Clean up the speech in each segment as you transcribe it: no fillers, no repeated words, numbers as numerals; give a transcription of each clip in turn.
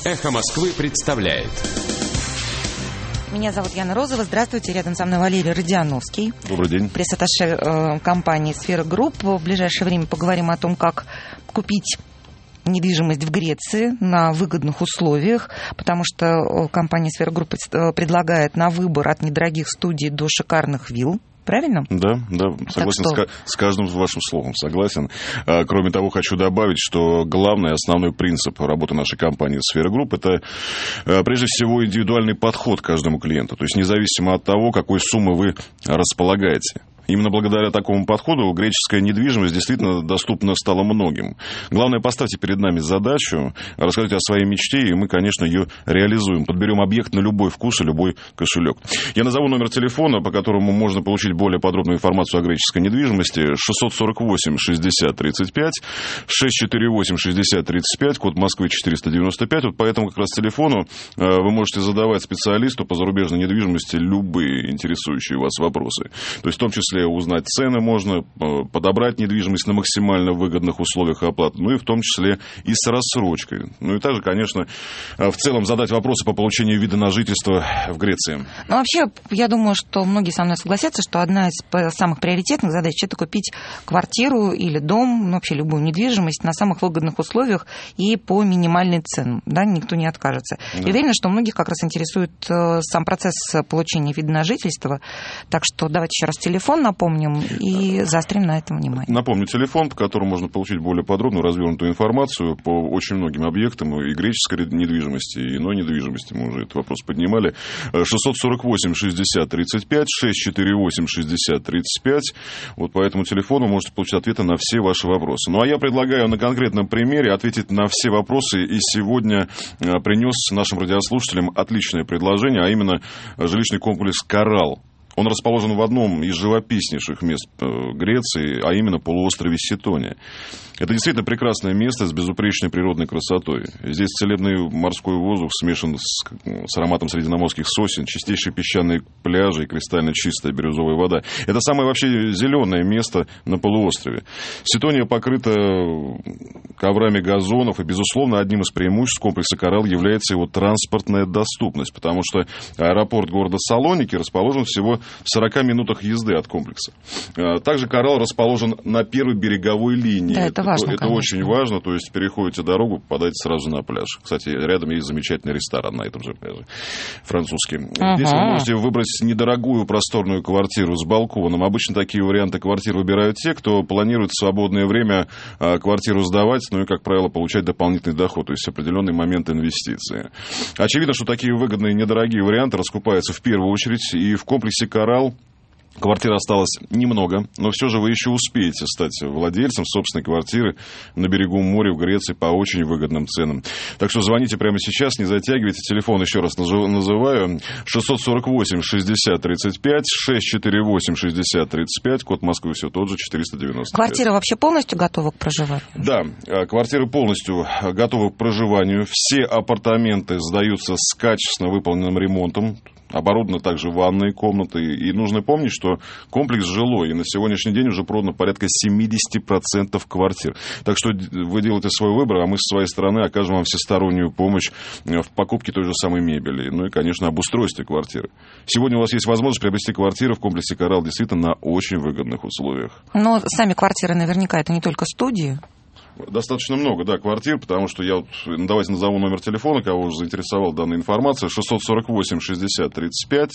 «Эхо Москвы» представляет. Меня зовут Яна Розова. Здравствуйте. Рядом со мной Валерий Родионовский. Добрый день. Пресс-атташе компании «Сфера Групп». В ближайшее время поговорим о том, как купить недвижимость в Греции на выгодных условиях, потому что компания «Сфера Групп» предлагает на выбор от недорогих студий до шикарных вилл. Правильно? Да, согласен с каждым вашим словом, согласен. Кроме того, хочу добавить, что главный, основной принцип работы нашей компании «Сфера Групп» — это, прежде всего, индивидуальный подход к каждому клиенту, то есть независимо от того, какой суммы вы располагаете. Именно благодаря такому подходу греческая недвижимость действительно доступна стала многим. Главное, поставьте перед нами задачу, расскажите о своей мечте, и мы, конечно, ее реализуем. Подберем объект на любой вкус и любой кошелек. Я назову номер телефона, по которому можно получить более подробную информацию о греческой недвижимости. 648-60-35, 648-60-35, код Москвы 495. Вот по этому как раз телефону вы можете задавать специалисту по зарубежной недвижимости любые интересующие вас вопросы. То есть в том числе узнать цены можно, подобрать недвижимость на максимально выгодных условиях оплаты, ну и в том числе и с рассрочкой. Ну и также, конечно, в целом задать вопросы по получению вида на жительство в Греции. Ну, вообще, я думаю, что многие со мной согласятся, что одна из самых приоритетных задач – это купить квартиру или дом, ну, вообще любую недвижимость на самых выгодных условиях и по минимальной цене. Да, никто не откажется. Да. И уверена, что многих как раз интересует сам процесс получения вида на жительство. Так что давайте еще раз телефон напомним и заострим на этом внимание. Напомню телефон, по которому можно получить более подробную, развернутую информацию по очень многим объектам и греческой недвижимости, и иной недвижимости. Мы уже этот вопрос поднимали. 648-60-35, 648-60-35. Вот по этому телефону можете получить ответы на все ваши вопросы. Ну, а я предлагаю на конкретном примере ответить на все вопросы. И сегодня принес нашим радиослушателям отличное предложение, а именно жилищный комплекс «Коралл». Он расположен в одном из живописнейших мест Греции, а именно полуострове Ситония. Это действительно прекрасное место с безупречной природной красотой. Здесь целебный морской воздух смешан с ароматом средиземноморских сосен, чистейшие песчаные пляжи и кристально чистая бирюзовая вода. Это самое вообще зеленое место на полуострове. Ситония покрыта коврами газонов, и, безусловно, одним из преимуществ комплекса «Коралл» является его транспортная доступность, потому что аэропорт города Салоники расположен всего в 40 минутах езды от комплекса. Также «Коралл» расположен на первой береговой линии. Да, это важно, это очень важно, то есть переходите дорогу, попадаете сразу на пляж. Кстати, рядом есть замечательный ресторан на этом же пляже, французский. Здесь вы можете выбрать недорогую просторную квартиру с балконом. Обычно такие варианты квартир выбирают те, кто планирует в свободное время квартиру сдавать, ну и, как правило, получать дополнительный доход, то есть определенный момент инвестиции. Очевидно, что такие выгодные недорогие варианты раскупаются в первую очередь, и в комплексе «Коралл» квартир осталось немного, но все же вы еще успеете стать владельцем собственной квартиры на берегу моря в Греции по очень выгодным ценам. Так что звоните прямо сейчас, не затягивайте. Телефон еще раз называю. 648-60-35, 648-60-35, код Москвы все тот же, 495. Квартира вообще полностью готова к проживанию? Да, квартиры полностью готовы к проживанию. Все апартаменты сдаются с качественно выполненным ремонтом. Оборудованы также ванные комнаты. И нужно помнить, что комплекс жилой. И на сегодняшний день уже продано порядка 70% квартир. Так что вы делаете свой выбор, а мы с своей стороны окажем вам всестороннюю помощь в покупке той же самой мебели. Ну и, конечно, обустройстве квартиры. Сегодня у вас есть возможность приобрести квартиру в комплексе «Коралл» действительно на очень выгодных условиях. Но сами квартиры наверняка это не только студии. Достаточно много, да, квартир, потому что я, давайте назову номер телефона, кого уже заинтересовала данная информация, 648-60-35,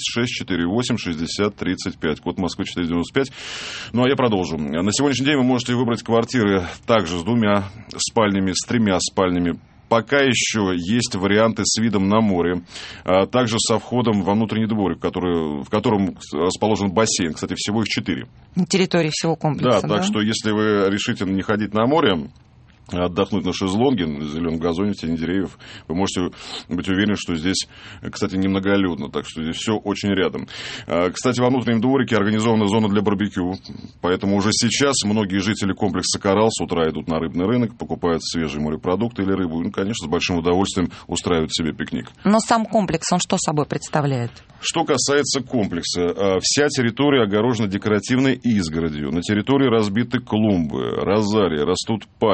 648-60-35, код Москвы 495. Ну, а я продолжу. На сегодняшний день вы можете выбрать квартиры также с 2 спальнями, с 3 спальнями. Пока еще есть варианты с видом на море, а также со входом во внутренний дворик, в котором расположен бассейн. Кстати, всего их 4. На территории всего комплекса, да? Так что, если вы решите не ходить на море, отдохнуть на шезлонге, на зеленом газоне, в тени деревьев, вы можете быть уверены, что здесь, кстати, немноголюдно, так что здесь все очень рядом. Кстати, во внутреннем дворике организована зона для барбекю, поэтому уже сейчас многие жители комплекса «Коралл» с утра идут на рыбный рынок, покупают свежие морепродукты или рыбу, и, конечно, с большим удовольствием устраивают себе пикник. Но сам комплекс, он что собой представляет? Что касается комплекса, вся территория огорожена декоративной изгородью. На территории разбиты клумбы, розарии, растут пальмы, олив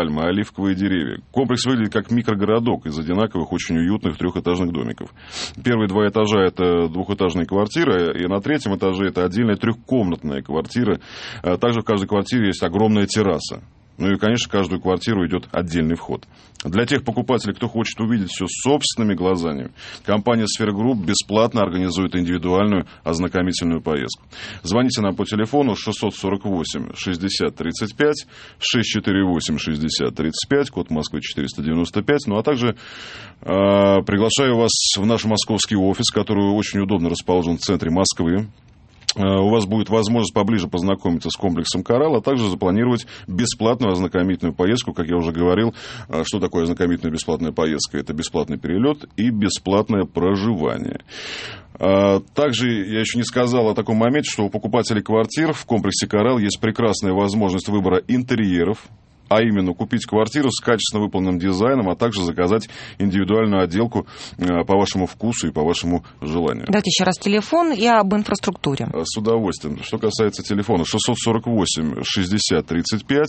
оливковые деревья. Комплекс выглядит как микрогородок из одинаковых, очень уютных трехэтажных домиков. Первые 2 этажа – это двухэтажные квартиры, и на 3-м этаже это отдельная трехкомнатная квартира. Также в каждой квартире есть огромная терраса. Ну и, конечно, в каждую квартиру идет отдельный вход. Для тех покупателей, кто хочет увидеть все собственными глазами, компания «Сфера Групп» бесплатно организует индивидуальную ознакомительную поездку. Звоните нам по телефону 648-60-35, 648-60-35, код Москвы 495. Ну а также приглашаю вас в наш московский офис, который очень удобно расположен в центре Москвы. У вас будет возможность поближе познакомиться с комплексом «Коралл», а также запланировать бесплатную ознакомительную поездку. Как я уже говорил, что такое ознакомительная бесплатная поездка? Это бесплатный перелет и бесплатное проживание. Также я еще не сказал о таком моменте, что у покупателей квартир в комплексе «Коралл» есть прекрасная возможность выбора интерьеров, а именно купить квартиру с качественно выполненным дизайном, а также заказать индивидуальную отделку по вашему вкусу и по вашему желанию. Давайте еще раз телефон и об инфраструктуре. С удовольствием. Что касается телефона, 648-60-35,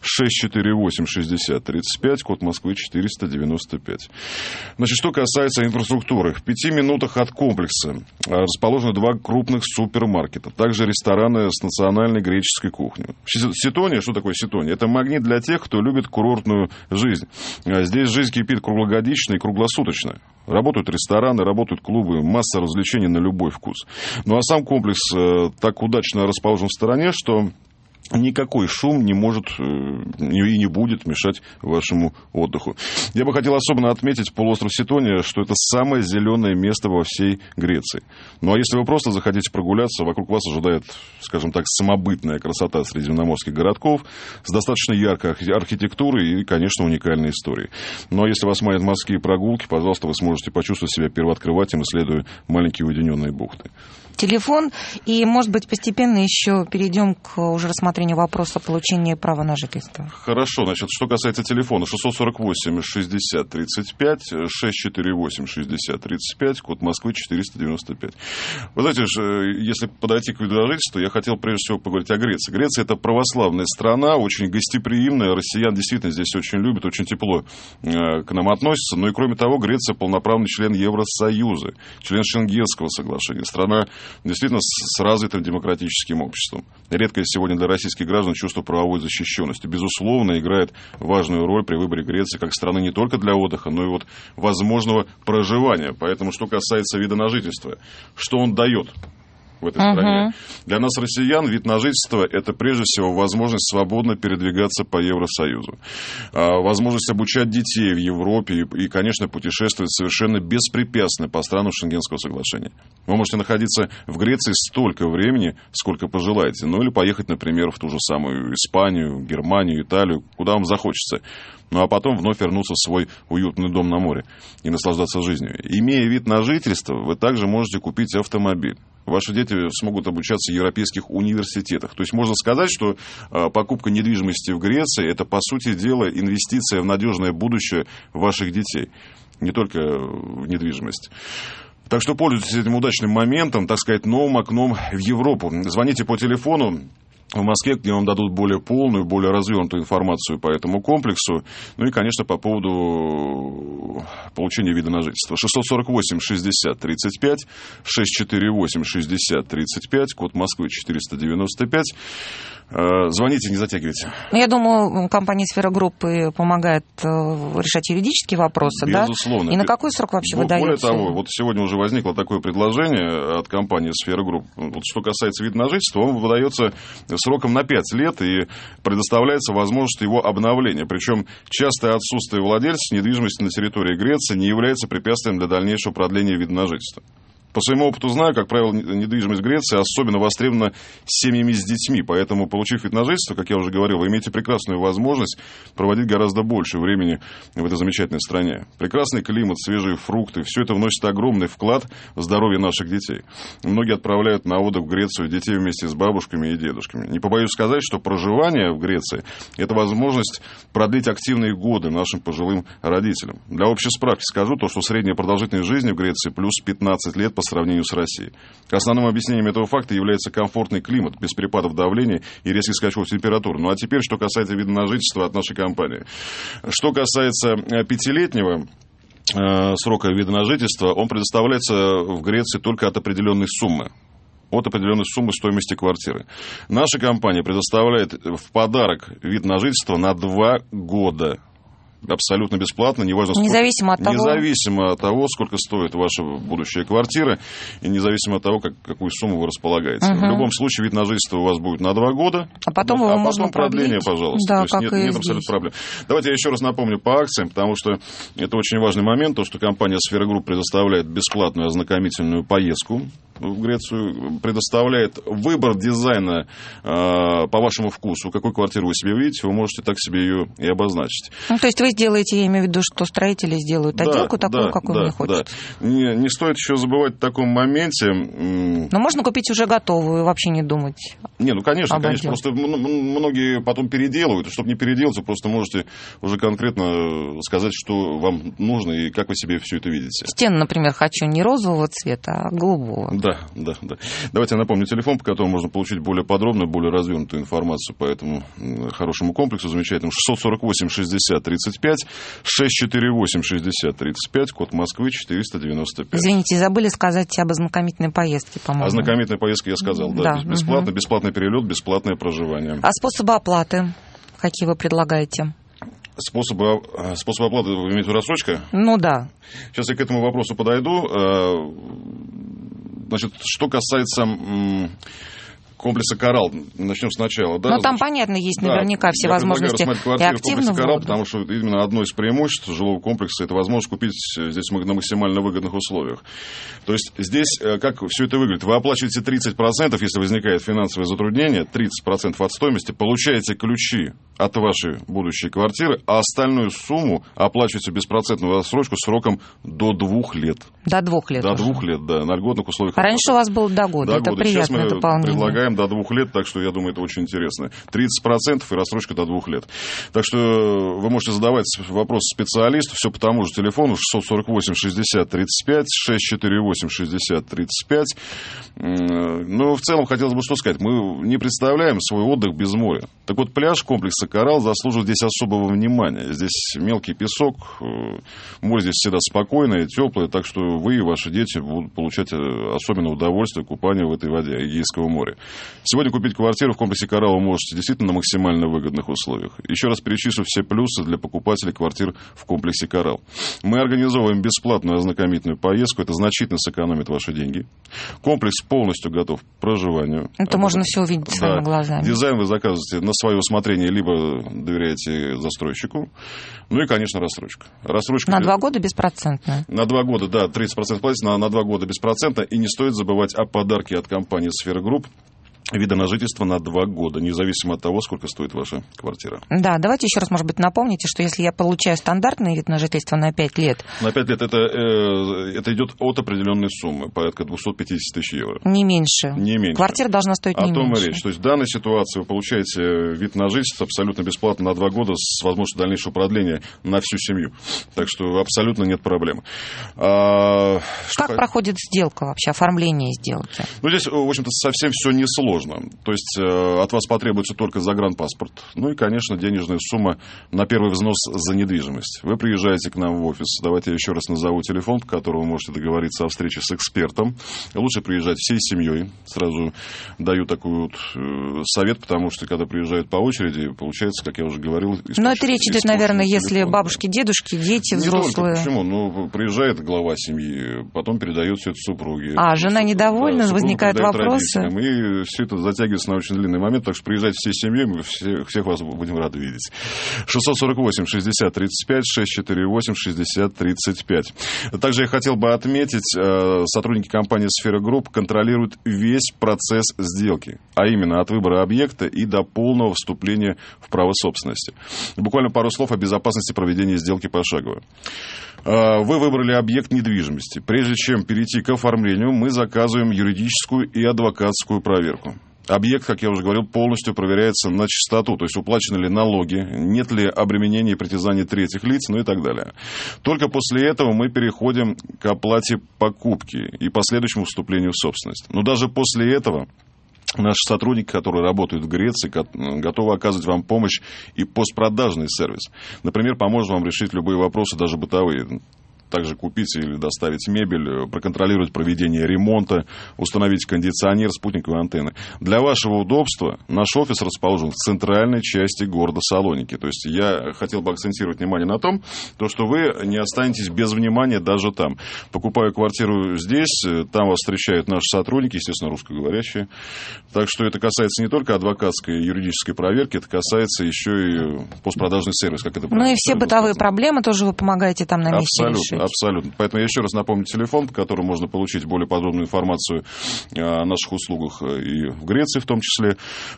648-60-35, код Москвы 495. Значит, что касается инфраструктуры. В 5 минутах от комплекса расположены 2 крупных супермаркета, также рестораны с национальной греческой кухней. Ситония, что такое Ситония? Это магнит для тех, кто любит курортную жизнь. Здесь жизнь кипит круглогодично и круглосуточно. Работают рестораны, работают клубы, масса развлечений на любой вкус. Ну а сам комплекс так удачно расположен в стороне, что никакой шум не может и не будет мешать вашему отдыху. Я бы хотел особенно отметить полуостров Ситония, что это самое зеленое место во всей Греции. Ну а если вы просто захотите прогуляться, вокруг вас ожидает, скажем так, самобытная красота средиземноморских городков с достаточно яркой архитектурой и, конечно, уникальной историей. Ну а если вас манят морские прогулки, пожалуйста, вы сможете почувствовать себя первооткрывателем, исследуя маленькие уединенные бухты. Телефон, и, может быть, постепенно еще перейдем к уже рассмотрению вопроса получения права на жительство. Хорошо, значит, что касается телефона, 648-60-35, 648-60-35, код Москвы 495. Вы знаете, если подойти к виду на жительство, я хотел прежде всего поговорить о Греции. Греция – это православная страна, очень гостеприимная, россиян действительно здесь очень любят, очень тепло к нам относятся, но и кроме того, Греция полноправный член Евросоюза, член Шенгенского соглашения, страна действительно с развитым демократическим обществом. Редкое сегодня для российских граждан чувство правовой защищенности. Безусловно, играет важную роль при выборе Греции как страны не только для отдыха, но и вот возможного проживания. Поэтому, что касается вида на жительство, что он дает в этой стране? Для нас, россиян, вид на жительство – это прежде всего возможность свободно передвигаться по Евросоюзу, возможность обучать детей в Европе и, конечно, путешествовать совершенно беспрепятственно по странам Шенгенского соглашения. Вы можете находиться в Греции столько времени, сколько пожелаете, ну или поехать, например, в ту же самую Испанию, Германию, Италию, куда вам захочется. Ну а потом вновь вернуться в свой уютный дом на море и наслаждаться жизнью. Имея вид на жительство, вы также можете купить автомобиль. Ваши дети смогут обучаться в европейских университетах. То есть можно сказать, что покупка недвижимости в Греции – это, по сути дела, инвестиция в надежное будущее ваших детей. Не только в недвижимость. Так что пользуйтесь этим удачным моментом, так сказать, новым окном в Европу. Звоните по телефону в Москве, где вам дадут более полную, более развернутую информацию по этому комплексу. Ну и, конечно, по поводу получения вида на жительство. 648-60-35, 648-60-35, код Москвы 495. Звоните, не затягивайте. Я думаю, компания «Сфера Группы» помогает решать юридические вопросы, безусловно. Да? И на какой срок вообще вы даете? Более того, вот сегодня уже возникло такое предложение от компании «Сфера Групп». Вот что касается вида на жительство, он выдается сроком на 5 лет и предоставляется возможность его обновления. Причем частое отсутствие владельца недвижимости на территории Греции не является препятствием для дальнейшего продления вида на жительство. По своему опыту знаю, как правило, недвижимость в Греции особенно востребована семьями с детьми. Поэтому, получив вид на жительство, как я уже говорил, вы имеете прекрасную возможность проводить гораздо больше времени в этой замечательной стране. Прекрасный климат, свежие фрукты – все это вносит огромный вклад в здоровье наших детей. Многие отправляют на отдых в Грецию детей вместе с бабушками и дедушками. Не побоюсь сказать, что проживание в Греции – это возможность продлить активные годы нашим пожилым родителям. Для общей справки скажу, что средняя продолжительность жизни в Греции плюс 15 лет по сравнению с Россией. Основным объяснением этого факта является комфортный климат, без перепадов давления и резких скачков температуры. Ну а теперь, что касается вида на жительство от нашей компании. Что касается 5-летнего срока вида на жительство, он предоставляется в Греции только от определенной суммы. От определенной суммы стоимости квартиры. Наша компания предоставляет в подарок вид на жительство на 2 года. Абсолютно бесплатно, неважно, независимо от того, сколько стоит ваша будущая квартира, и независимо от того, какую сумму вы располагаете. В любом случае, вид на жительство у вас будет на 2 года, а потом его можно продление, пожалуйста. Да, то есть нет абсолютно проблем. Давайте я еще раз напомню по акциям, потому что это очень важный момент, то, что компания Сфера Групп предоставляет бесплатную ознакомительную поездку в Грецию, предоставляет выбор дизайна по вашему вкусу. Какую квартиру вы себе видите, вы можете так себе ее и обозначить. Ну, то есть вы сделаете, я имею в виду, что строители сделают отделку такую, какую мне хочется. Да. Не стоит еще забывать в таком моменте. Но можно купить уже готовую и вообще не думать. Конечно. Просто многие потом переделывают. Чтобы не переделать, вы просто можете уже конкретно сказать, что вам нужно и как вы себе все это видите. Стены, например, хочу не розового цвета, а голубого. Да. Давайте я напомню телефон, по которому можно получить более подробную, более развернутую информацию по этому хорошему комплексу замечательному. 648-60-35, 648-60-35, код Москвы 495. Извините, забыли сказать об ознакомительной поездке, по-моему. Ознакомительной поездке я сказал, да. Бесплатный перелет, бесплатное проживание. А способы оплаты какие вы предлагаете? Способы оплаты, вы имеете в виду рассрочка? Ну да. Сейчас я к этому вопросу подойду. Значит, что касается комплекса «Коралл», начнем сначала. Да? Там, понятно, есть наверняка все возможности и активного «Коралл», потому что именно одно из преимуществ жилого комплекса – это возможность купить здесь на максимально выгодных условиях. То есть здесь как все это выглядит? Вы оплачиваете 30%, если возникает финансовое затруднение, 30% от стоимости, получаете ключи от вашей будущей квартиры, а остальную сумму оплачиваете беспроцентную рассрочку сроком до 2 лет. До 2 лет? До 2 лет, да, на льготных условиях. Раньше у вас было до года, это приятное дополнение. Сейчас мы предлагаем до 2 лет, так что я думаю, это очень интересно. 30% и рассрочка до 2 лет. Так что вы можете задавать вопросы специалисту, все по тому же телефону 648-60-35, 648-60-35. Но в целом хотелось бы что сказать. Мы не представляем свой отдых без моря. Так вот, пляж комплекса «Коралл» заслуживает здесь особого внимания. Здесь мелкий песок, море здесь всегда спокойное, теплое, так что вы и ваши дети будут получать особенное удовольствие купания в этой воде Эгейского моря. Сегодня купить квартиру в комплексе «Коралл» вы можете действительно на максимально выгодных условиях. Еще раз перечислю все плюсы для покупателей квартир в комплексе «Коралл». Мы организовываем бесплатную ознакомительную поездку. Это значительно сэкономит ваши деньги. Комплекс полностью готов к проживанию. Это можно все увидеть своими глазами. Дизайн вы заказываете на свое усмотрение, либо доверяете застройщику. Ну и, конечно, рассрочка. На 2 года беспроцентная. На 2 года, да, 30% платите, на 2 года беспроцентно. И не стоит забывать о подарке от компании «Сфера Групп». Вида на жительство на 2 года, независимо от того, сколько стоит ваша квартира. Да, давайте еще раз, может быть, напомните, что если я получаю стандартный вид на жительство на 5 лет... На 5 лет это идет от определенной суммы, порядка 250 тысяч евро. Не меньше. Не меньше. Квартира должна стоить не меньше. О том и речь. То есть в данной ситуации вы получаете вид на жительство абсолютно бесплатно на 2 года с возможностью дальнейшего продления на всю семью. Так что абсолютно нет проблем. Как проходит сделка вообще, оформление сделки? Ну, здесь, в общем-то, совсем все несложно. То есть от вас потребуется только загранпаспорт. Ну и, конечно, денежная сумма на первый взнос за недвижимость. Вы приезжаете к нам в офис. Давайте я еще раз назову телефон, по которому вы можете договориться о встрече с экспертом. Лучше приезжать всей семьей. Сразу даю такой вот совет, потому что когда приезжают по очереди, получается, как я уже говорил... Но это речь идет, наверное, если бабушки, дедушки, дети, взрослые. Не только. Почему? Ну, приезжает глава семьи, потом передает все это супруге. А жена недовольна, возникают вопросы. И все это затягивается на очень длинный момент, так что приезжайте всей семьей, мы всех вас будем рады видеть. 648-60-35, 648-60-35. Также я хотел бы отметить, сотрудники компании «Сфера Групп» контролируют весь процесс сделки, а именно от выбора объекта и до полного вступления в право собственности. Буквально пару слов о безопасности проведения сделки пошагово. Вы выбрали объект недвижимости. Прежде чем перейти к оформлению, мы заказываем юридическую и адвокатскую проверку. Объект, как я уже говорил, полностью проверяется на чистоту, то есть уплачены ли налоги, нет ли обременений и притязаний третьих лиц, ну и так далее. Только после этого мы переходим к оплате покупки и последующему вступлению в собственность. Но даже после этого наши сотрудники, которые работают в Греции, готовы оказывать вам помощь и постпродажный сервис. Например, поможет вам решить любые вопросы, даже бытовые. Также купить или доставить мебель, проконтролировать проведение ремонта, установить кондиционер, спутниковые антенны. Для вашего удобства наш офис расположен в центральной части города Салоники. То есть я хотел бы акцентировать внимание на том, что вы не останетесь без внимания даже там. Покупая квартиру здесь, там вас встречают наши сотрудники, естественно, русскоговорящие. Так что это касается не только адвокатской и юридической проверки, это касается еще и постпродажный сервис. Как это и все бытовые проблемы тоже вы помогаете там на месте решить. Абсолютно. Поэтому я еще раз напомню телефон, по которому можно получить более подробную информацию о наших услугах и в Греции в том числе.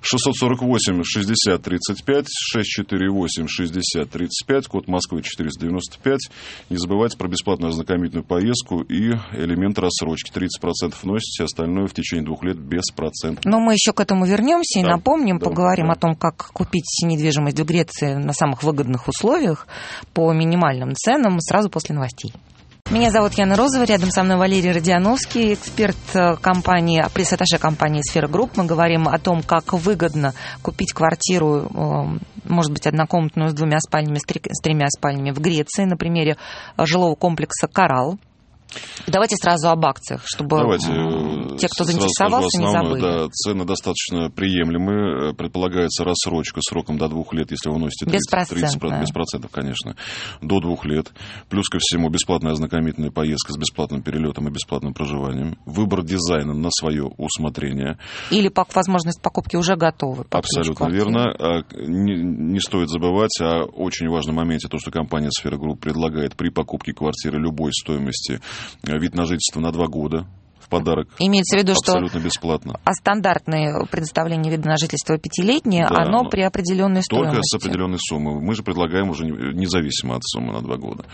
648-60-35, 648-60-35, код Москвы 495. Не забывайте про бесплатную ознакомительную поездку и элемент рассрочки. 30% вносите, остальное в течение 2 лет беспроцентно. Но мы еще к этому вернемся и напомним, поговорим о том, как купить недвижимость в Греции на самых выгодных условиях по минимальным ценам сразу после новостей. Меня зовут Яна Розова, рядом со мной Валерий Родионовский, эксперт компании, пресс-атташе компании «Сфера Групп». Мы говорим о том, как выгодно купить квартиру, может быть, однокомнатную с 2 спальнями, с 3 спальнями в Греции, на примере жилого комплекса «Коралл». Давайте сразу об акциях, чтобы те, кто заинтересовался, не забыли. Да, цены достаточно приемлемые. Предполагается рассрочка сроком до 2 лет, если вы вносите 30%, без процентов, конечно, до 2 лет. Плюс ко всему бесплатная ознакомительная поездка с бесплатным перелетом и бесплатным проживанием. Выбор дизайна на свое усмотрение. Или возможность покупки уже готовы. Абсолютно верно. Не стоит забывать о очень важном моменте, то, что компания «Сфера Групп» предлагает при покупке квартиры любой стоимости вид на жительство на 2 года в подарок. Имеется в виду, абсолютно бесплатно. А стандартное предоставление вида на жительство 5-летнее, да, оно при определенной стоимости. Только с определенной суммой. Мы же предлагаем уже независимо от суммы на 2 года.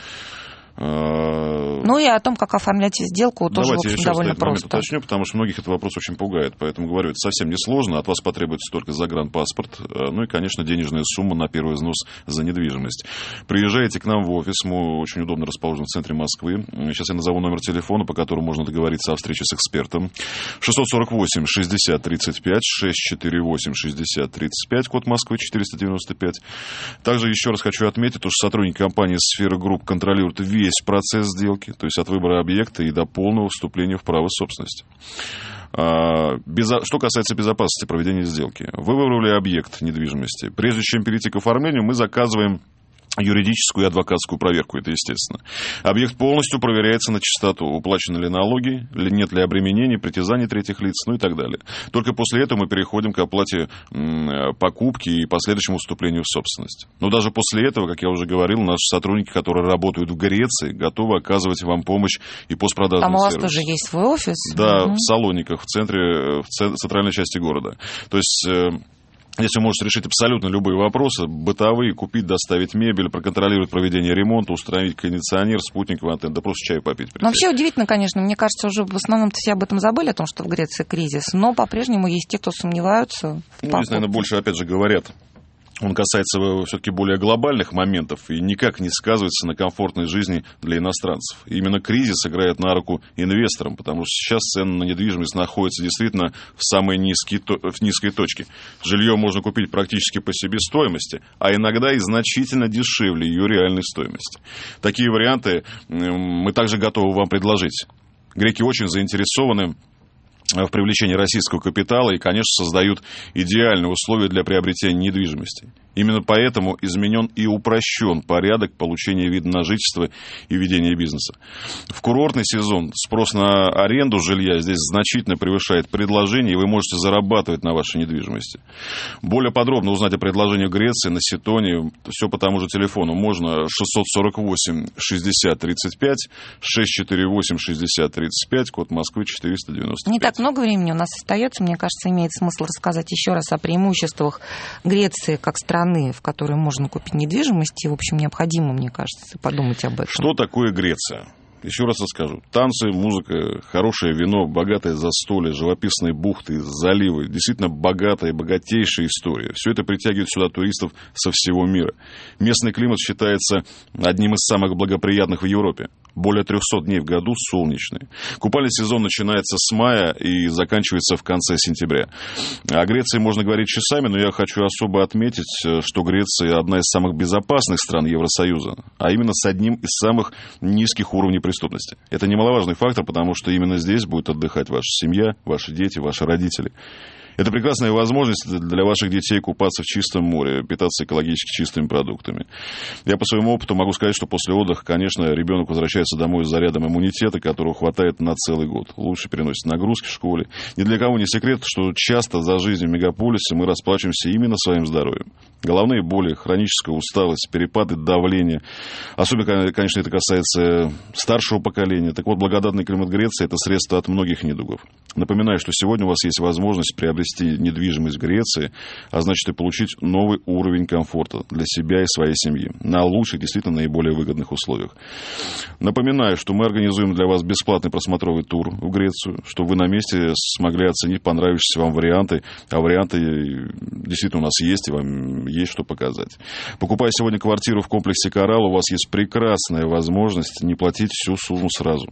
Ну и о том, как оформлять сделку, тоже, в общем, довольно просто. Давайте я уточню, потому что многих этот вопрос очень пугает. Поэтому говорю, это совсем несложно. От вас потребуется только загранпаспорт, ну и, конечно, денежная сумма на первый взнос за недвижимость. Приезжайте к нам в офис, мы очень удобно расположены в центре Москвы. Сейчас я назову номер телефона, по которому можно договориться о встрече с экспертом. 648-60-35, 648-60-35, код Москвы 495. Также еще раз хочу отметить, что сотрудники компании «Сфера Групп» контролируют весь процесс сделки, то есть от выбора объекта и до полного вступления в право собственности. Что касается безопасности проведения сделки. Вы выбрали объект недвижимости. Прежде чем перейти к оформлению, мы заказываем юридическую и адвокатскую проверку, это естественно. Объект полностью проверяется на чистоту, уплачены ли налоги, нет ли обременений, притязаний третьих лиц, ну и так далее. Только после этого мы переходим к оплате покупки и последующему вступлению в собственность. Но даже после этого, как я уже говорил, наши сотрудники, которые работают в Греции, готовы оказывать вам помощь и постпродажный сервис. Там у вас тоже есть свой офис? Да, в Салониках, в центральной части города. То есть Здесь вы можете решить абсолютно любые вопросы, бытовые, купить, доставить мебель, проконтролировать проведение ремонта, установить кондиционер, спутниковый антенн, да просто чай попить. Но вообще удивительно, конечно, мне кажется, уже в основном все об этом забыли, о том, что в Греции кризис, но по-прежнему есть те, кто сомневаются. Здесь, наверное, больше, опять же, говорят. Он касается все-таки более глобальных моментов и никак не сказывается на комфортной жизни для иностранцев. И именно кризис играет на руку инвесторам, потому что сейчас цены на недвижимость находятся действительно в самой низкой точке. Жилье можно купить практически по себестоимости, а иногда и значительно дешевле ее реальной стоимости. Такие варианты мы также готовы вам предложить. Греки очень заинтересованы в привлечении российского капитала и, конечно, создают идеальные условия для приобретения недвижимости. Именно поэтому изменен и упрощен порядок получения вида на жительство и ведения бизнеса. В курортный сезон спрос на аренду жилья здесь значительно превышает предложение, и вы можете зарабатывать на вашей недвижимости. Более подробно узнать о предложении в Греции, на Ситоне, все по тому же телефону. Можно 648-60-35, 648-60-35, код Москвы 495. Не так много времени у нас остается. Мне кажется, имеет смысл рассказать еще раз о преимуществах Греции как страны, в которой можно купить недвижимость. И, в общем, необходимо, мне кажется, подумать об этом. Что такое Греция? Еще раз расскажу. Танцы, музыка, хорошее вино, богатое застолье, живописные бухты, заливы. Действительно богатая, богатейшая история. Все это притягивает сюда туристов со всего мира. Местный климат считается одним из самых благоприятных в Европе. Более 300 дней в году солнечные. Купальный сезон начинается с мая и заканчивается в конце сентября. О Греции можно говорить часами, но я хочу особо отметить, что Греция одна из самых безопасных стран Евросоюза, а именно с одним из самых низких уровней преступности. Это немаловажный фактор, потому что именно здесь будет отдыхать ваша семья, ваши дети, ваши родители. Это прекрасная возможность для ваших детей купаться в чистом море, питаться экологически чистыми продуктами. Я по своему опыту могу сказать, что после отдыха, конечно, ребенок возвращается домой с зарядом иммунитета, которого хватает на целый год. Лучше переносит нагрузки в школе. Ни для кого не секрет, что часто за жизнь в мегаполисе мы расплачиваемся именно своим здоровьем. Головные боли, хроническая усталость, перепады давления. Особенно, конечно, это касается старшего поколения. Так вот, благодатный климат Греции – это средство от многих недугов. Напоминаю, что сегодня у вас есть возможность приобрести недвижимость в Греции, а значит и получить новый уровень комфорта для себя и своей семьи на лучших, действительно наиболее выгодных условиях. Напоминаю, что мы организуем для вас бесплатный просмотровый тур в Грецию, чтобы вы на месте смогли оценить понравившиеся вам варианты, а варианты действительно у нас есть, и вам есть что показать. Покупая сегодня квартиру в комплексе «Коралл», у вас есть прекрасная возможность не платить всю сумму сразу.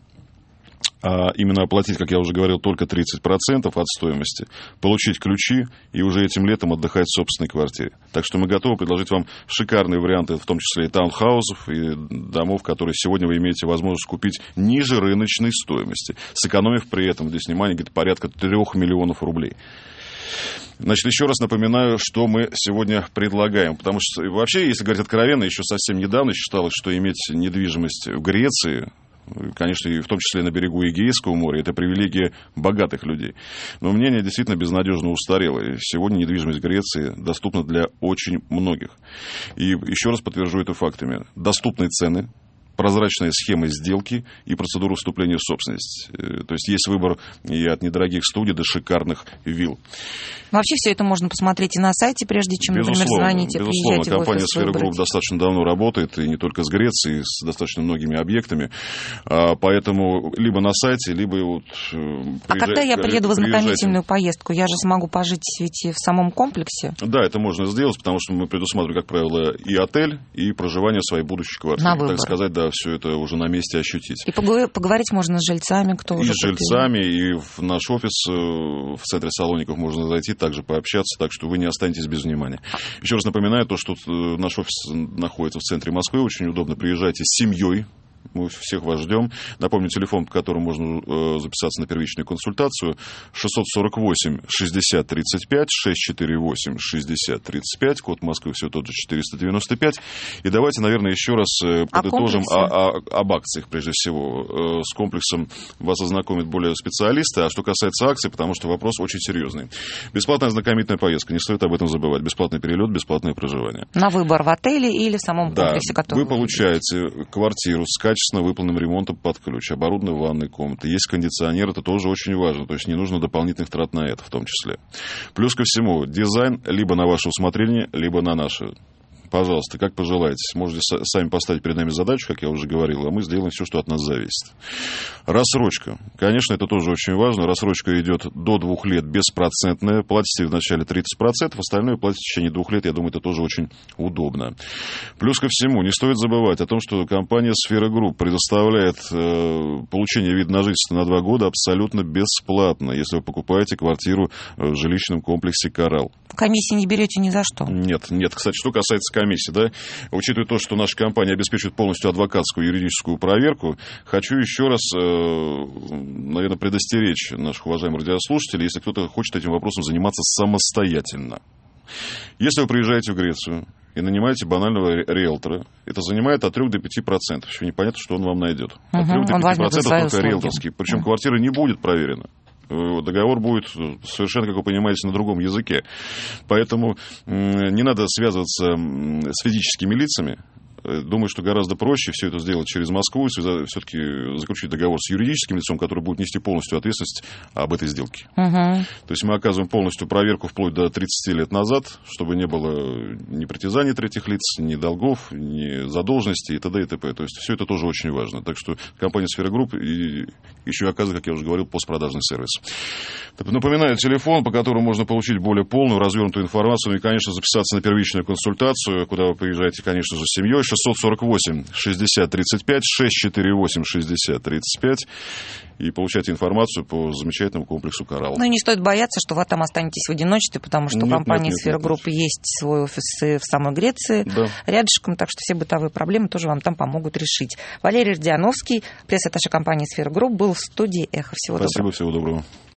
А именно оплатить, как я уже говорил, только 30% от стоимости, получить ключи и уже этим летом отдыхать в собственной квартире. Так что мы готовы предложить вам шикарные варианты, в том числе и таунхаусов, и домов, которые сегодня вы имеете возможность купить ниже рыночной стоимости, сэкономив при этом, здесь внимание, где-то порядка 3 миллионов рублей. Значит, еще раз напоминаю, что мы сегодня предлагаем. Потому что вообще, если говорить откровенно, еще совсем недавно считалось, что иметь недвижимость в Греции, конечно, и в том числе на берегу Эгейского моря, это привилегия богатых людей. Но мнение действительно безнадежно устарело. И сегодня недвижимость в Греции доступна для очень многих. И еще раз подтвержу это фактами. Доступные цены, прозрачные схемы сделки и процедуру вступления в собственность. То есть есть выбор и от недорогих студий до шикарных вилл. Вообще все это можно посмотреть и на сайте, прежде чем, например, звонить и приезжать в офис. Компания «Сфера Групп» достаточно давно работает, и не только с Грецией, с достаточно многими объектами. Поэтому либо на сайте, либо вот... А когда я приеду в ознакомительную поездку, я же смогу пожить ведь в самом комплексе? Да, это можно сделать, потому что мы предусматриваем, как правило, и отель, и проживание в своей будущей квартире. На выбор. Так сказать, да, все это уже на месте ощутить. И поговорить можно с жильцами, кто уже купил. И с жильцами, и в наш офис в центре Салоников можно зайти, также пообщаться, так что вы не останетесь без внимания. Еще раз напоминаю, то, что наш офис находится в центре Москвы, очень удобно. Приезжайте с семьей. Мы всех вас ждем. Напомню, телефон, по которому можно записаться на первичную консультацию, 648-60-35, 648-60-35, код Москвы все тот же 495. И давайте, наверное, еще раз подытожим об акциях, прежде всего. С комплексом вас ознакомят более специалисты. А что касается акций, потому что вопрос очень серьезный. Бесплатная ознакомительная поездка, не стоит об этом забывать. Бесплатный перелет, бесплатное проживание. На выбор в отеле или в самом комплексе, который вы получаете квартиру с качественно выполненным ремонтом под ключ, оборудованной ванной комнаты, есть кондиционер, это тоже очень важно, то есть не нужно дополнительных трат на это в том числе. Плюс ко всему, дизайн либо на ваше усмотрение, либо на наше. Пожалуйста, как пожелаете. Можете сами поставить перед нами задачу, как я уже говорил, а мы сделаем все, что от нас зависит. Рассрочка. Конечно, это тоже очень важно. Рассрочка идет до 2 лет беспроцентная. Платите вначале 30%, остальное платите в течение 2 лет. Я думаю, это тоже очень удобно. Плюс ко всему, не стоит забывать о том, что компания «Сфера Групп» предоставляет получение вида на жительство на 2 года абсолютно бесплатно, если вы покупаете квартиру в жилищном комплексе «Коралл». Комиссии не берете ни за что? Нет. Кстати, что касается комиссии, да, учитывая то, что наша компания обеспечивает полностью адвокатскую юридическую проверку, хочу еще раз, наверное, предостеречь наших уважаемых радиослушателей, если кто-то хочет этим вопросом заниматься самостоятельно. Если вы приезжаете в Грецию и нанимаете банального риэлтора, это занимает от 3 до 5%. Еще непонятно, что он вам найдет. От 3 до 5% только риэлторский. Причем квартира не будет проверена. Договор будет совершенно, как вы понимаете, на другом языке. Поэтому не надо связываться с физическими лицами. думаю, что гораздо проще все это сделать через Москву и все-таки заключить договор с юридическим лицом, который будет нести полностью ответственность об этой сделке. То есть мы оказываем полностью проверку вплоть до 30 лет назад, чтобы не было ни притязаний третьих лиц, ни долгов, ни задолженностей и т.д. и т.п. То есть все это тоже очень важно. Так что компания «Сфера Групп» и еще и оказывает, как я уже говорил, постпродажный сервис. Напоминаю, телефон, по которому можно получить более полную, развернутую информацию и, конечно, записаться на первичную консультацию, куда вы приезжаете, конечно же, с семьей. 648-60-35, 648-60-35. И получать информацию по замечательному комплексу «Коралл». Ну и не стоит бояться, что вы там останетесь в одиночестве, потому что у компании «Сфера Групп» есть свой офис в самой Греции, рядышком, так что все бытовые проблемы тоже вам там помогут решить. Валерий Родионовский, пресс-атташе компании «Сфера Групп», был в студии «Эхо». Всего доброго. Спасибо, всего доброго.